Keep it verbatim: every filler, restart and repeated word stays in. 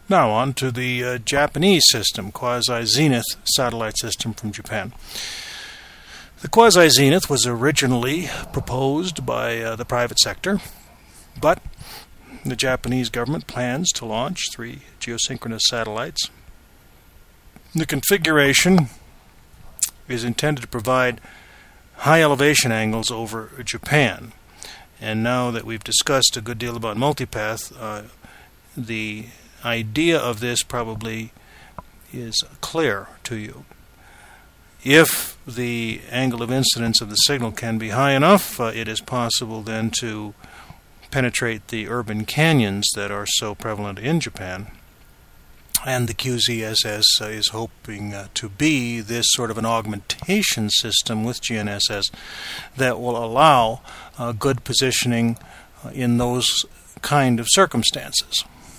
Now on to the uh, Japanese system, quasi-zenith satellite system from Japan. The quasi-zenith was originally proposed by uh, the private sector, but the Japanese government plans to launch three geosynchronous satellites. The configuration is intended to provide high elevation angles over Japan. And now that we've discussed a good deal about multipath, uh, the idea of this probably is clear to you. If the angle of incidence of the signal can be high enough, uh, it is possible then to penetrate the urban canyons that are so prevalent in Japan. And the Q Z S S uh, is hoping uh, to be this sort of an augmentation system with G N S S that will allow uh, good positioning uh, in those kind of circumstances.